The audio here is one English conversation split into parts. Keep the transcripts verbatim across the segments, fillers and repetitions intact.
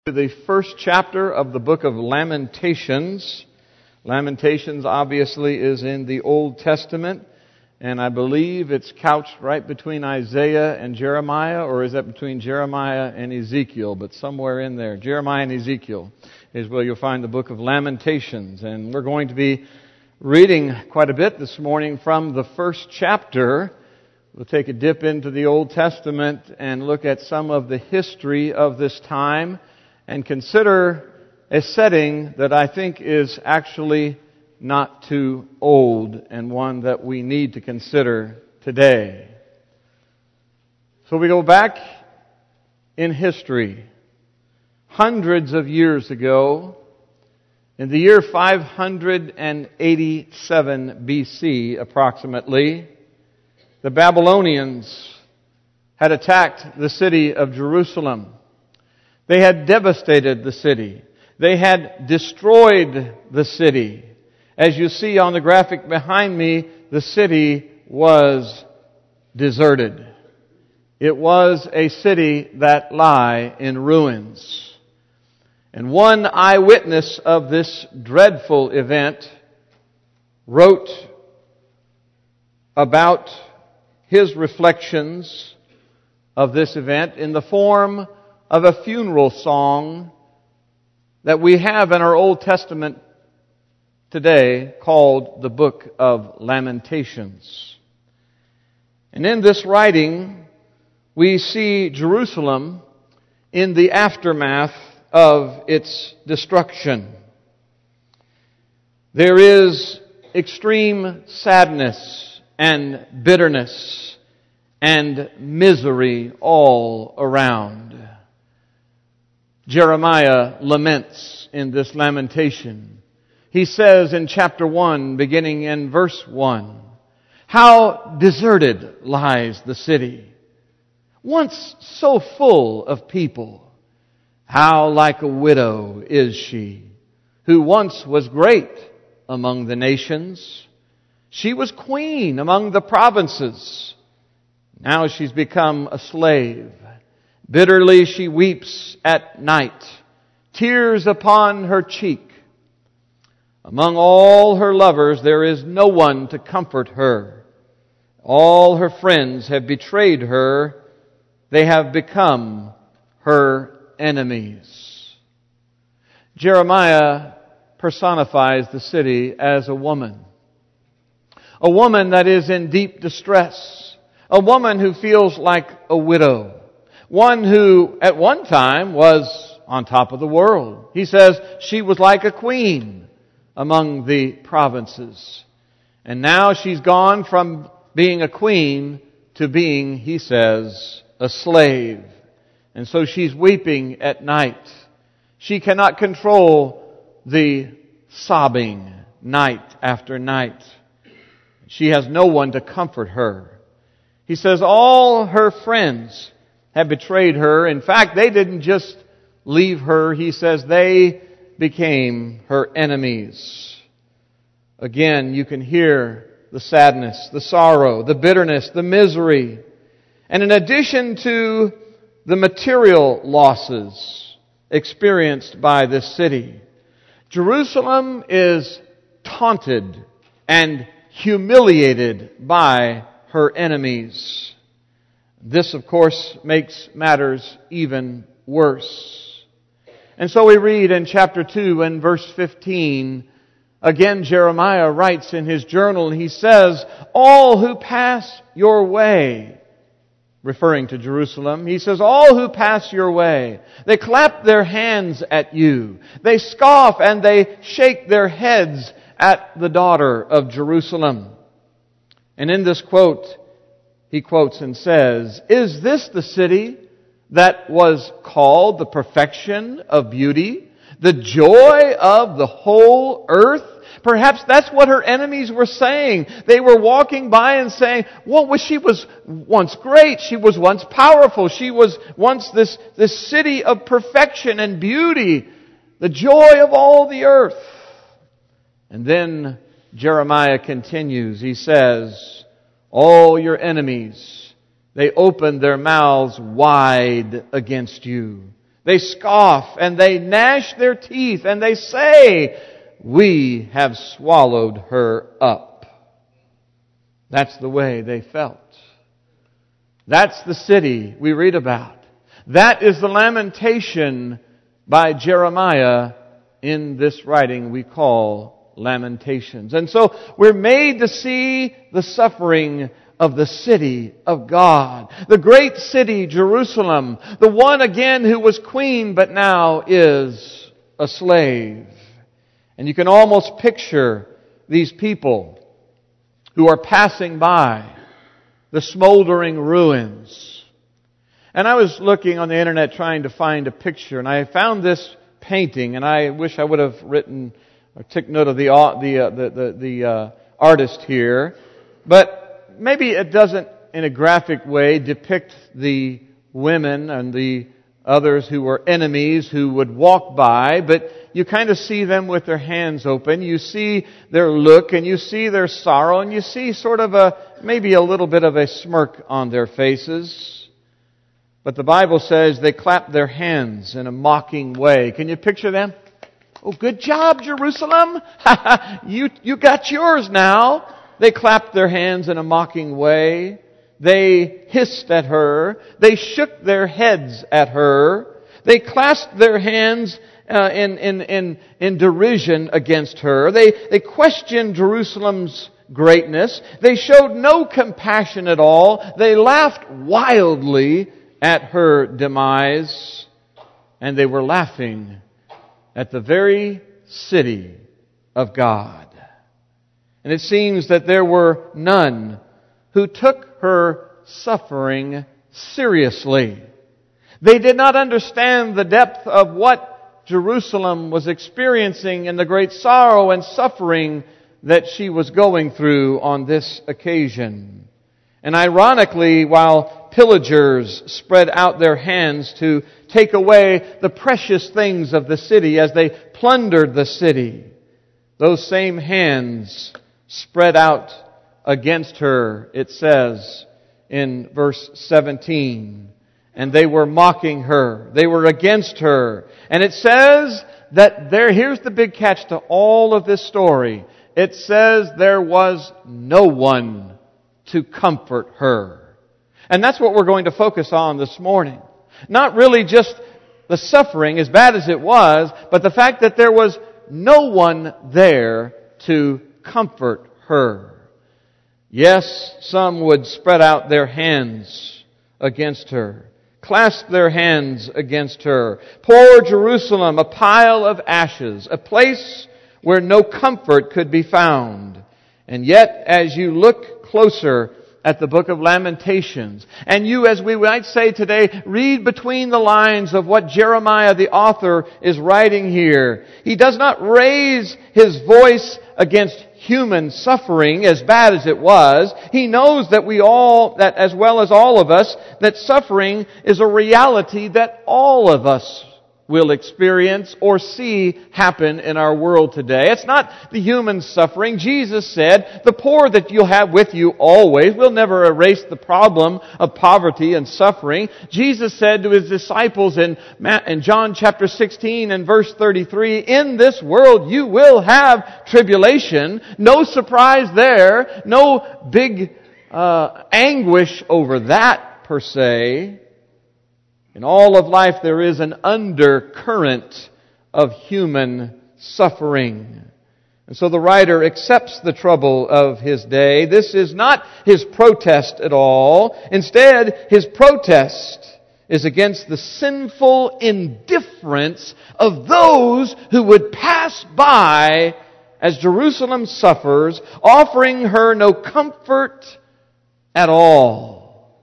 The first chapter of the book of Lamentations. Lamentations obviously is in the Old Testament, and I believe it's couched right between Isaiah and Jeremiah, or is that between Jeremiah and Ezekiel? But somewhere in there, Jeremiah and Ezekiel is where you'll find the book of Lamentations. And we're going to be reading quite a bit this morning from the first chapter. We'll take a dip into the Old Testament and look at some of the history of this time and consider a setting that I think is actually not too old and one that we need to consider today. So we go back in history. Hundreds of years ago, in the year five hundred eighty-seven B C approximately, the Babylonians had attacked the city of Jerusalem. They had devastated the city. They had destroyed the city. As you see on the graphic behind me, the city was deserted. It was a city that lay in ruins. And one eyewitness of this dreadful event wrote about his reflections of this event in the form of a funeral song that we have in our Old Testament today called the Book of Lamentations. And in this writing, we see Jerusalem in the aftermath of its destruction. There is extreme sadness and bitterness and misery all around. Jeremiah laments in this lamentation. He says in chapter one, beginning in verse one, "How deserted lies the city, once so full of people. How like a widow is she, who once was great among the nations. She was queen among the provinces. Now she's become a slave. Bitterly she weeps at night, tears upon her cheek. Among all her lovers there is no one to comfort her. All her friends have betrayed her. They have become her enemies." Jeremiah personifies the city as a woman. A woman that is in deep distress. A woman who feels like a widow. One who at one time was on top of the world. He says she was like a queen among the provinces. And now she's gone from being a queen to being, he says, a slave. And so she's weeping at night. She cannot control the sobbing night after night. She has no one to comfort her. He says all her friends have betrayed her. In fact, they didn't just leave her. He says they became her enemies. Again, you can hear the sadness, the sorrow, the bitterness, the misery. And in addition to the material losses experienced by this city, Jerusalem is taunted and humiliated by her enemies. This, of course, makes matters even worse. And so we read in chapter two and verse fifteen, again Jeremiah writes in his journal, he says, "All who pass your way," referring to Jerusalem, he says, "all who pass your way, they clap their hands at you. They scoff and they shake their heads at the daughter of Jerusalem." And in this quote, he quotes and says, "Is this the city that was called the perfection of beauty, the joy of the whole earth?" Perhaps that's what her enemies were saying. They were walking by and saying, well, well, she was once great. She was once powerful. She was once this, this city of perfection and beauty, the joy of all the earth. And then Jeremiah continues. He says, "All your enemies, they opened their mouths wide against you. They scoff and they gnash their teeth and they say, "We have swallowed her up." That's the way they felt. That's the city we read about. That is the lamentation by Jeremiah in this writing we call Lamentations. And so we're made to see the suffering of the city of God. The great city, Jerusalem. The one again who was queen but now is a slave. And you can almost picture these people who are passing by the smoldering ruins. And I was looking on the internet trying to find a picture, and I found this painting, and I wish I would have written or took note of the the uh, the the, the uh, artist here, but maybe it doesn't, in a graphic way, depict the women and the others who were enemies who would walk by, but you kind of see them with their hands open. You see their look, and you see their sorrow, and you see sort of a, maybe a little bit of a smirk on their faces. But the Bible says they clap their hands in a mocking way. Can you picture them? "Oh, good job, Jerusalem! you, you got yours now!" They clapped their hands in a mocking way. They hissed at her. They shook their heads at her. They clasped their hands uh, in, in, in, in derision against her. They, they questioned Jerusalem's greatness. They showed no compassion at all. They laughed wildly at her demise. And they were laughing at the very city of God. And it seems that there were none who took her suffering seriously. They did not understand the depth of what Jerusalem was experiencing and the great sorrow and suffering that she was going through on this occasion. And ironically, while pillagers spread out their hands to take away the precious things of the city as they plundered the city, those same hands spread out against her, it says in verse seventeen. And they were mocking her. They were against her. And it says that there, here's the big catch to all of this story. It says there was no one to comfort her. And that's what we're going to focus on this morning. Not really just the suffering, as bad as it was, but the fact that there was no one there to comfort her. Yes, some would spread out their hands against her, clasp their hands against her. Poor Jerusalem, a pile of ashes, a place where no comfort could be found. And yet, as you look closer at the book of Lamentations, and you, as we might say today, read between the lines of what Jeremiah, the author, is writing here, he does not raise his voice against human suffering, as bad as it was. He knows that we all, that as well as all of us, that suffering is a reality that all of us will experience or see happen in our world today. It's not the human suffering. Jesus said, the poor that you'll have with you always will never erase the problem of poverty and suffering. Jesus said to His disciples in, in John chapter sixteen and verse thirty-three, in this world you will have tribulation. No surprise there. No big uh, anguish over that per se. In all of life there is an undercurrent of human suffering. And so the writer accepts the trouble of his day. This is not his protest at all. Instead, his protest is against the sinful indifference of those who would pass by as Jerusalem suffers, offering her no comfort at all.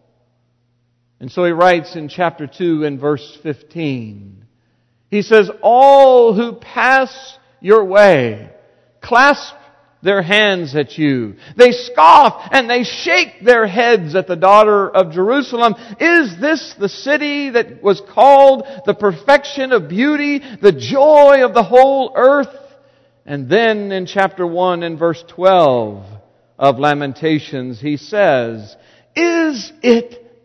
And so he writes in chapter two and verse fifteen. He says, all who pass your way clasp their hands at you. They scoff and they shake their heads at the daughter of Jerusalem. Is this the city that was called the perfection of beauty, the joy of the whole earth? And then in chapter one and verse twelve of Lamentations, he says, is it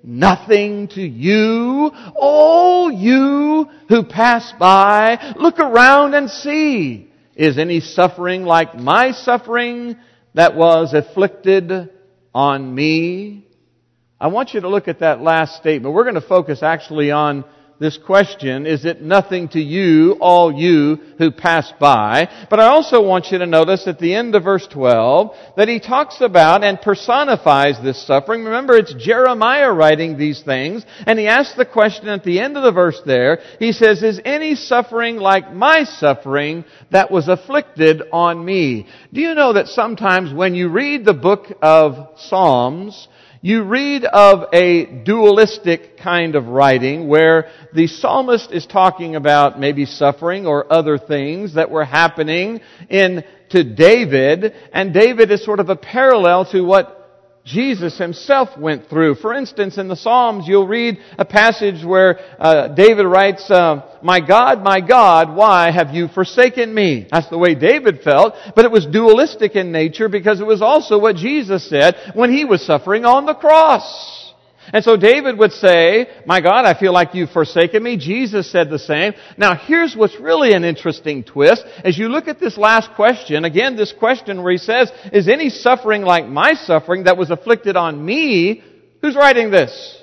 nothing to you, all you who pass by? Look around and see. Is any suffering like my suffering that was afflicted on me? I want you to look at that last statement. We're going to focus actually on this question, is it nothing to you, all you who pass by? But I also want you to notice at the end of verse twelve that he talks about and personifies this suffering. Remember, it's Jeremiah writing these things, and he asks the question at the end of the verse there. He says, is any suffering like my suffering that was afflicted on me? Do you know that sometimes when you read the book of Psalms, you read of a dualistic kind of writing where the psalmist is talking about maybe suffering or other things that were happening in to David, and David is sort of a parallel to what Jesus himself went through. For instance, in the Psalms, you'll read a passage where uh, David writes, uh, my God, my God, why have you forsaken me? That's the way David felt, but it was dualistic in nature because it was also what Jesus said when he was suffering on the cross. And so David would say, my God, I feel like you've forsaken me. Jesus said the same. Now here's what's really an interesting twist. As you look at this last question, again, this question where he says, is any suffering like my suffering that was afflicted on me? Who's writing this?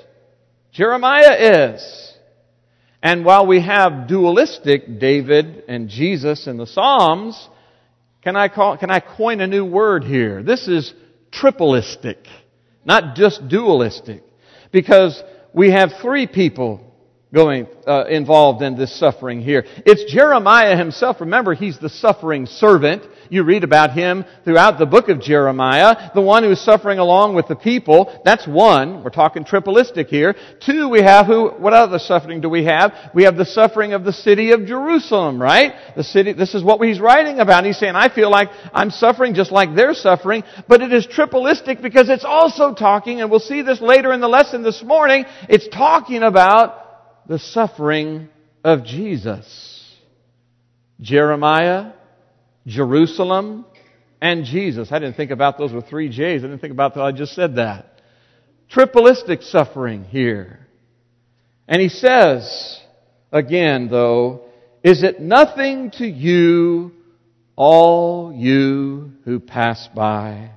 Jeremiah is. And while we have dualistic David and Jesus in the Psalms, can I call, can I coin a new word here? This is tripleistic, not just dualistic. Because we have three people going uh, involved in this suffering here. It's Jeremiah himself. Remember, he's the suffering servant. You read about him throughout the book of Jeremiah. The one who's suffering along with the people. That's one. We're talking tripleistic here. Two, we have who, what other suffering do we have? We have the suffering of the city of Jerusalem, right? The city, this is what he's writing about. He's saying, I feel like I'm suffering just like they're suffering. But it is tripleistic because it's also talking, and we'll see this later in the lesson this morning, it's talking about the suffering of Jesus. Jeremiah, Jerusalem, and Jesus. I didn't think about those with three J's. I didn't think about that. I just said that. Tripleistic suffering here. And he says, again though, is it nothing to you, all you who pass by?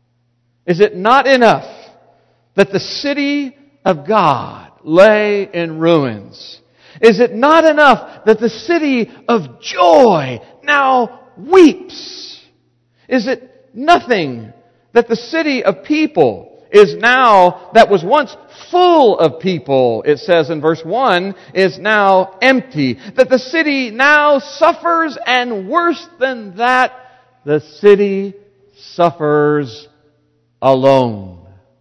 Is it not enough that the city of God lay in ruins? Is it not enough that the city of joy now weeps? Is it nothing that the city of people is now, that was once full of people, it says in verse one, is now empty? That the city now suffers, and worse than that, the city suffers alone.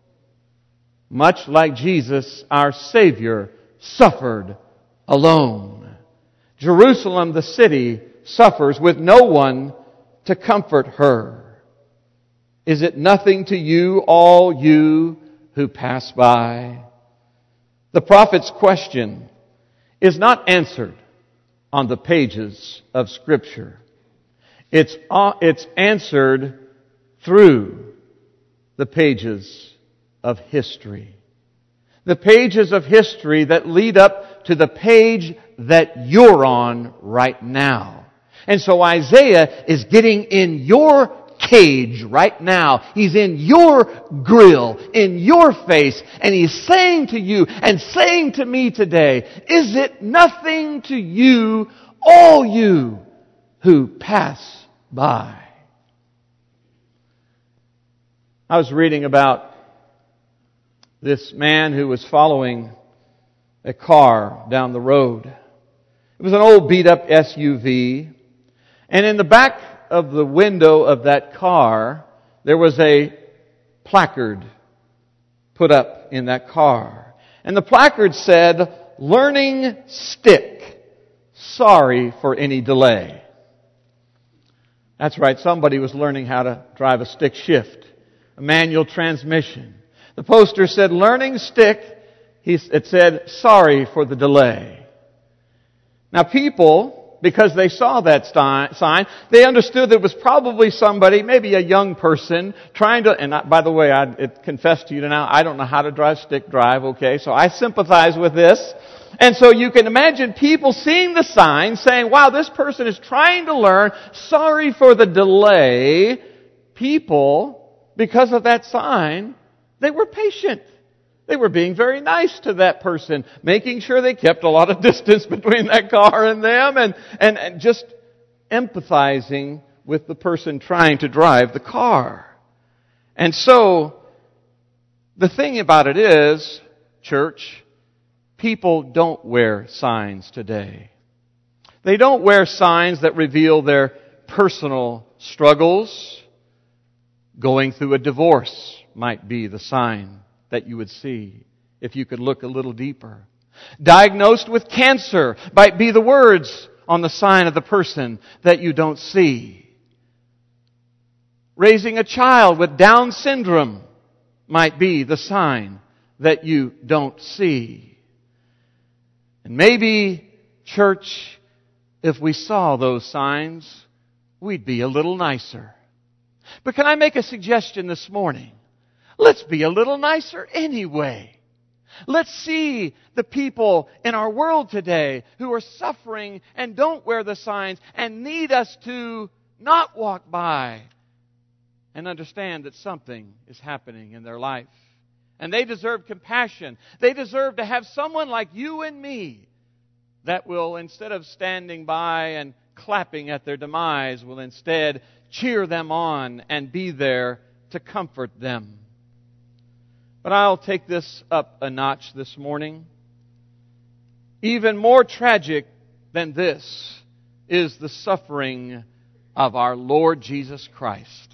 Much like Jesus, our Savior, suffered alone. Jerusalem, the city, suffers with no one to comfort her. Is it nothing to you, all you who pass by? The prophet's question is not answered on the pages of Scripture. It's, uh, it's answered through the pages of history. The pages of history that lead up to the page that you're on right now. And so Isaiah is getting in your cage right now. He's in your grill, in your face, and he's saying to you and saying to me today, is it nothing to you, all you who pass by? I was reading about this man who was following a car down the road. It was an old beat-up S U V. And in the back of the window of that car, there was a placard put up in that car. And the placard said, "Learning stick. Sorry for any delay." That's right, somebody was learning how to drive a stick shift, a manual transmission. The poster said, "Learning stick." It said, "Sorry for the delay." Now people because they saw that sti- sign, they understood that it was probably somebody, maybe a young person, trying to, and I, by the way, I it, confess to you now, I don't know how to drive stick drive, okay, so I sympathize with this. And so you can imagine people seeing the sign, saying, wow, this person is trying to learn, sorry for the delay. People, because of that sign, they were patient. They were being very nice to that person, making sure they kept a lot of distance between that car and them, and, and, and just empathizing with the person trying to drive the car. And so, the thing about it is, church, people don't wear signs today. They don't wear signs that reveal their personal struggles. Going through a divorce might be the sign that you would see if you could look a little deeper. Diagnosed with cancer might be the words on the sign of the person that you don't see. Raising a child with Down syndrome might be the sign that you don't see. And maybe, church, if we saw those signs, we'd be a little nicer. But can I make a suggestion this morning? Let's be a little nicer anyway. Let's see the people in our world today who are suffering and don't wear the signs and need us to not walk by and understand that something is happening in their life. And they deserve compassion. They deserve to have someone like you and me that will, instead of standing by and clapping at their demise, will instead cheer them on and be there to comfort them. But I'll take this up a notch this morning. Even more tragic than this is the suffering of our Lord Jesus Christ.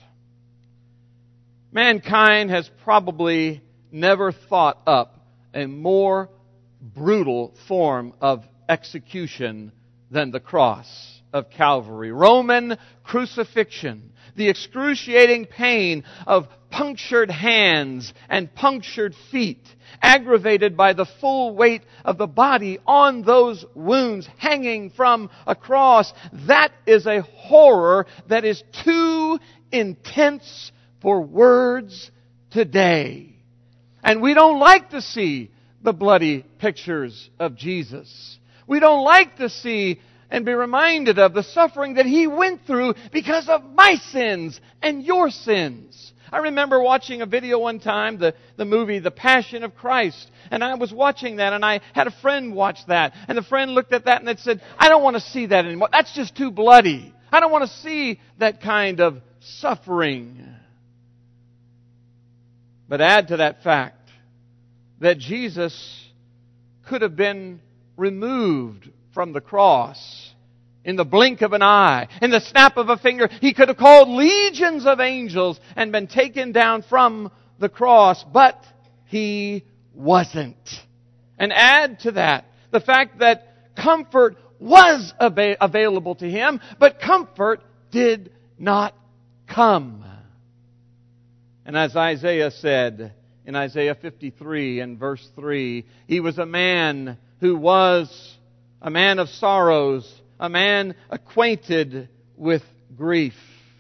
Mankind has probably never thought up a more brutal form of execution than the cross of Calvary. Roman crucifixion, the excruciating pain of punctured hands and punctured feet, aggravated by the full weight of the body on those wounds hanging from a cross. That is a horror that is too intense for words today. And we don't like to see the bloody pictures of Jesus. We don't like to see and be reminded of the suffering that He went through because of my sins and your sins. I remember watching a video one time, the, the movie The Passion of Christ. And I was watching that, and I had a friend watch that. And the friend looked at that and it said, I don't want to see that anymore. That's just too bloody. I don't want to see that kind of suffering. But add to that fact that Jesus could have been removed from the cross in the blink of an eye, in the snap of a finger. He could have called legions of angels and been taken down from the cross, but He wasn't. And add to that the fact that comfort was ab- available to Him, but comfort did not come. And as Isaiah said in Isaiah fifty-three and verse three, He was a man who was a man of sorrows, a man acquainted with grief.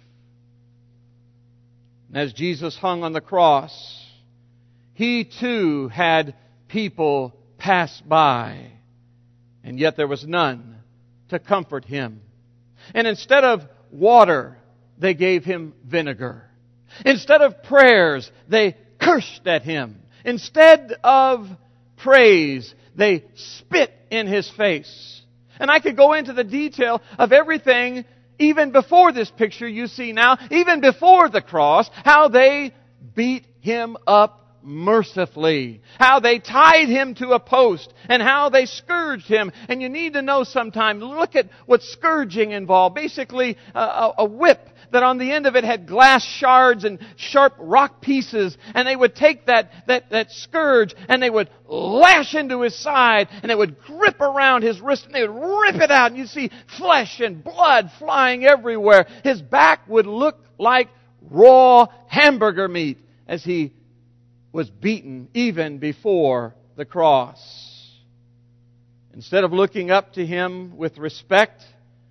And as Jesus hung on the cross, He too had people pass by, and yet there was none to comfort Him. And instead of water, they gave Him vinegar. Instead of prayers, they cursed at Him. Instead of praise, they spit in His face. And I could go into the detail of everything, even before this picture you see now, even before the cross, how they beat Him up mercifully, how they tied Him to a post, and how they scourged Him. And you need to know sometime, look at what scourging involved. Basically, a, a, a whip that on the end of it had glass shards and sharp rock pieces, and they would take that, that, that scourge and they would lash into His side, and it would grip around His wrist, and they would rip it out, and you'd see flesh and blood flying everywhere. His back would look like raw hamburger meat as He was beaten even before the cross. Instead of looking up to Him with respect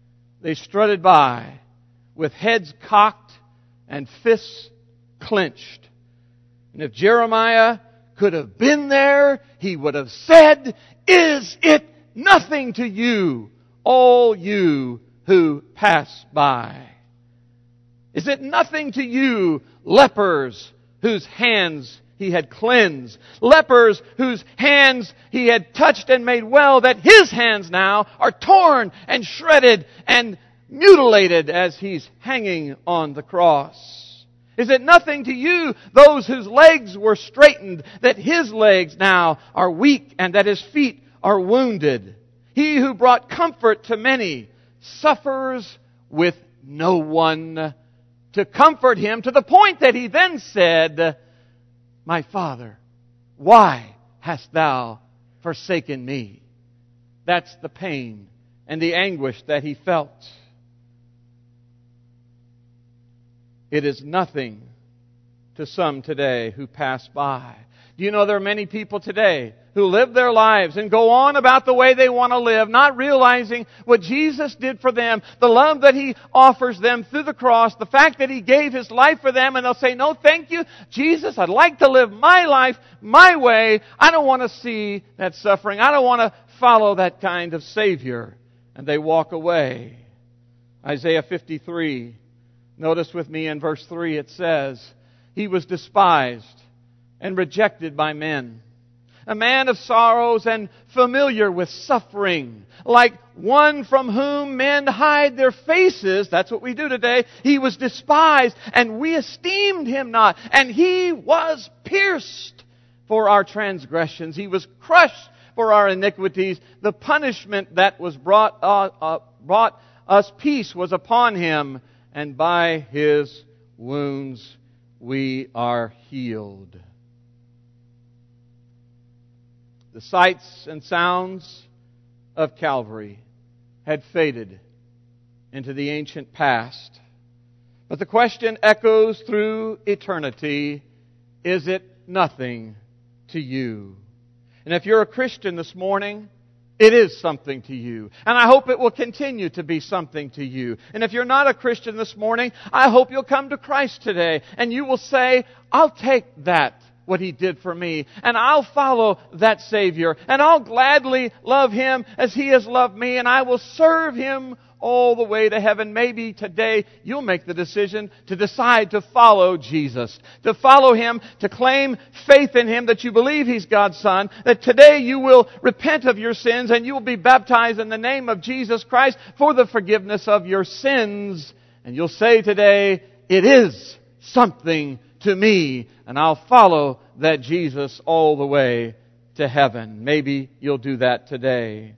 they strutted by with heads cocked and fists clenched. And if Jeremiah could have been there, he would have said, "Is it nothing to you, all you who pass by? Is it nothing to you, lepers whose hands he had cleansed, lepers whose hands he had touched and made well, that his hands now are torn and shredded and mutilated as he's hanging on the cross? Is it nothing to you, those whose legs were straightened, that his legs now are weak and that his feet are wounded? He who brought comfort to many suffers with no one to comfort him, to the point that he then said, 'My Father, why hast thou forsaken me?'" That's the pain and the anguish that he felt. It is nothing to some today who pass by. Do you know there are many people today who live their lives and go on about the way they want to live, not realizing what Jesus did for them, the love that He offers them through the cross, the fact that He gave His life for them, and they'll say, "No, thank you, Jesus, I'd like to live my life my way. I don't want to see that suffering. I don't want to follow that kind of Savior." And they walk away. Isaiah fifty-three, notice with me in verse three, it says, "He was despised and rejected by men, a man of sorrows and familiar with suffering, like one from whom men hide their faces." That's what we do today. "He was despised, and we esteemed Him not. And He was pierced for our transgressions. He was crushed for our iniquities. The punishment that was brought, uh, uh, brought us peace was upon Him, and by His wounds we are healed." The sights and sounds of Calvary had faded into the ancient past. But the question echoes through eternity, is it nothing to you? And if you're a Christian this morning, it is something to you. And I hope it will continue to be something to you. And if you're not a Christian this morning, I hope you'll come to Christ today and you will say, "I'll take that, what He did for me, and I'll follow that Savior, and I'll gladly love Him as He has loved me, and I will serve Him all the way to heaven." Maybe today you'll make the decision to decide to follow Jesus, to follow Him, to claim faith in Him, that you believe He's God's Son, that today you will repent of your sins and you will be baptized in the name of Jesus Christ for the forgiveness of your sins. And you'll say today, "It is something to me, and I'll follow that Jesus all the way to heaven." Maybe you'll do that today.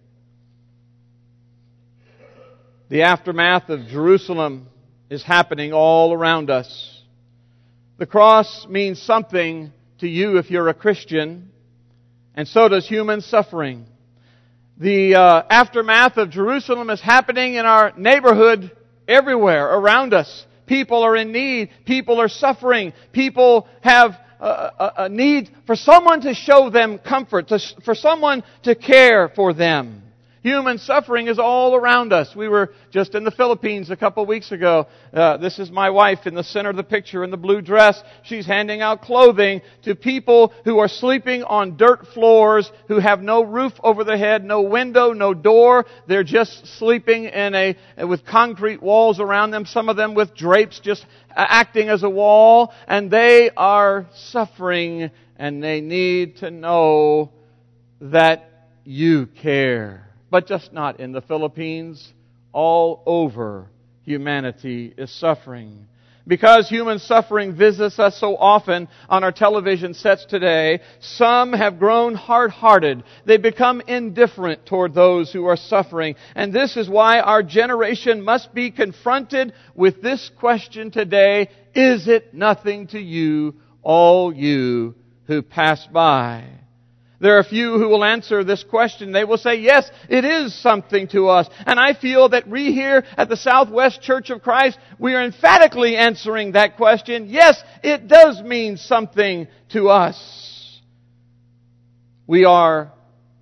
The aftermath of Jerusalem is happening all around us. The cross means something to you if you're a Christian, and so does human suffering. The uh, aftermath of Jerusalem is happening in our neighborhood everywhere around us. People are in need. People are suffering. People have a, a, a need for someone to show them comfort, to, for someone to care for them. Human suffering is all around us. We were just in the Philippines a couple of weeks ago. Uh, this is my wife in the center of the picture in the blue dress. She's handing out clothing to people who are sleeping on dirt floors, who have no roof over their head, no window, no door. They're just sleeping in a with concrete walls around them, some of them with drapes just acting as a wall. And they are suffering, and they need to know that you care. But just not in the Philippines. All over humanity is suffering. Because human suffering visits us so often on our television sets today, some have grown hard-hearted. They become indifferent toward those who are suffering. And this is why our generation must be confronted with this question today: is it nothing to you, all you who pass by? There are a few who will answer this question. They will say, yes, it is something to us. And I feel that we here at the Southwest Church of Christ, we are emphatically answering that question. Yes, it does mean something to us. We are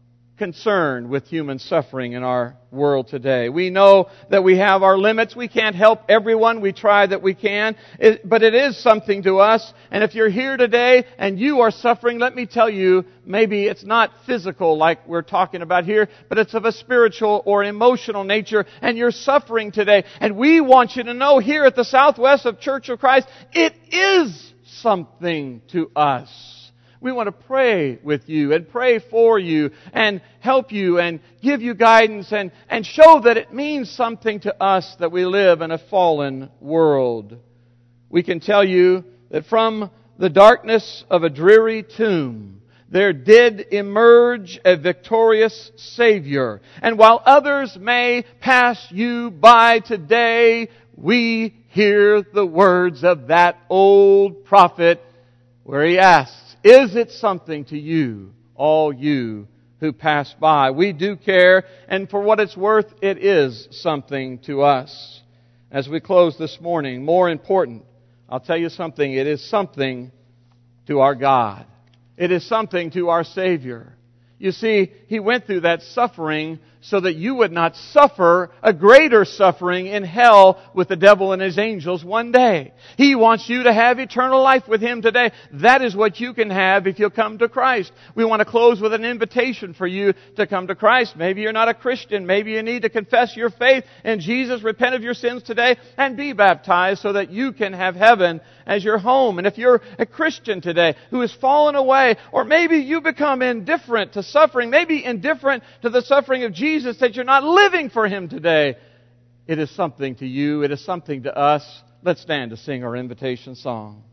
concerned with human suffering in our world today. We know that we have our limits. We can't help everyone. We try that we can. It, but it is something to us. And if you're here today and you are suffering, let me tell you, maybe it's not physical like we're talking about here, but it's of a spiritual or emotional nature, and you're suffering today. And we want you to know here at the Southwest of Church of Christ, it is something to us. We want to pray with you and pray for you and help you and give you guidance and, and show that it means something to us that we live in a fallen world. We can tell you that from the darkness of a dreary tomb, there did emerge a victorious Savior. And while others may pass you by today, we hear the words of that old prophet where he asks, is it something to you, all you who pass by? We do care, and for what it's worth, it is something to us. As we close this morning, more important, I'll tell you something, it is something to our God. It is something to our Savior. You see, He went through that suffering so that you would not suffer a greater suffering in hell with the devil and his angels one day. He wants you to have eternal life with Him today. That is what you can have if you'll come to Christ. We want to close with an invitation for you to come to Christ. Maybe you're not a Christian. Maybe you need to confess your faith in Jesus, repent of your sins today, and be baptized so that you can have heaven as your home. And if you're a Christian today who has fallen away, or maybe you become indifferent to suffering, maybe indifferent to the suffering of Jesus, Jesus, that you're not living for Him today, it is something to you. It is something to us. Let's stand to sing our invitation song.